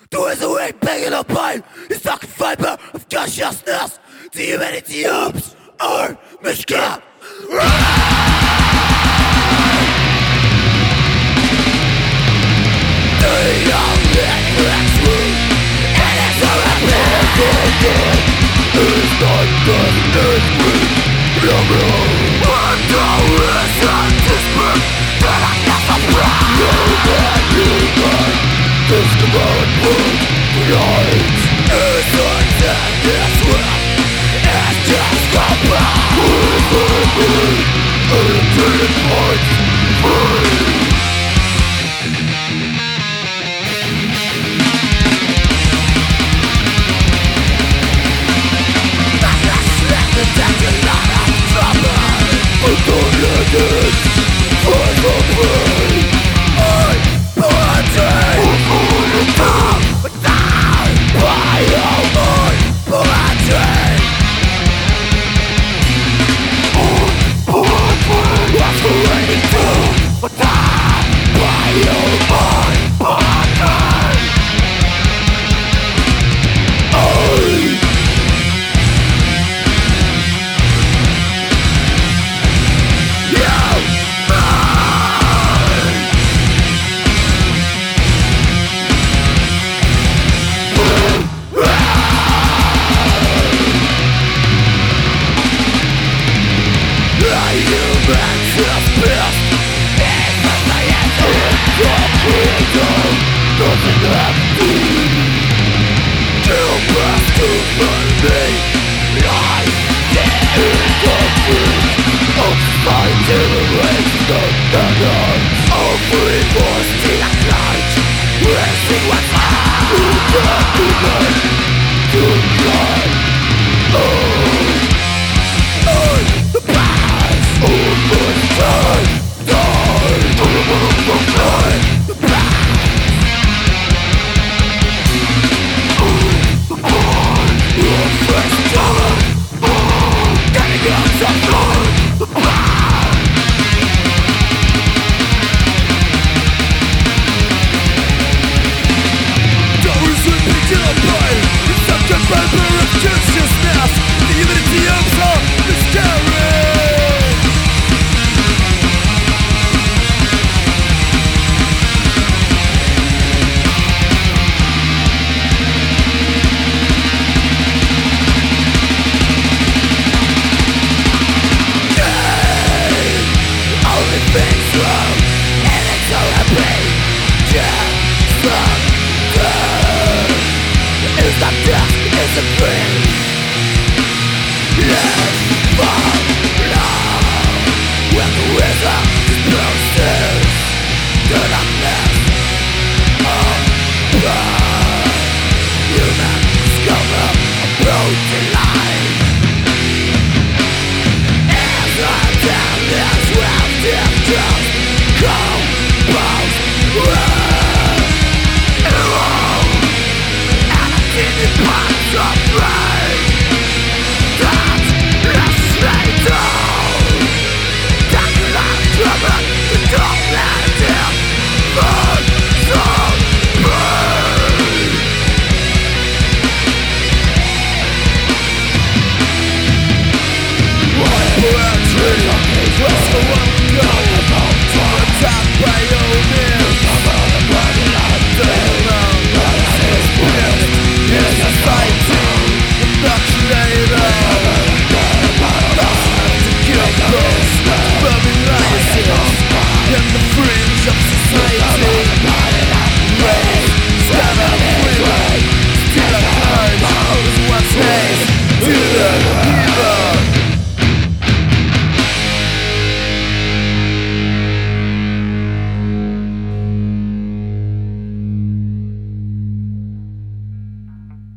There is a way big enough pain, the fucking fiber of consciousness. The humanity hopes are miscap. The young next room, and it's a rapid. It's not just this week. I'm downless and desperate, but I'm not surprised. This command book lies. It's not this world. It's just compound. Until it finds free. That's a lot of trouble. I don't let it find the pain. I want it. Down by your body. What's ready to die by your body. Nothing left to kill back to me. I did it. Outside the race, the of free force.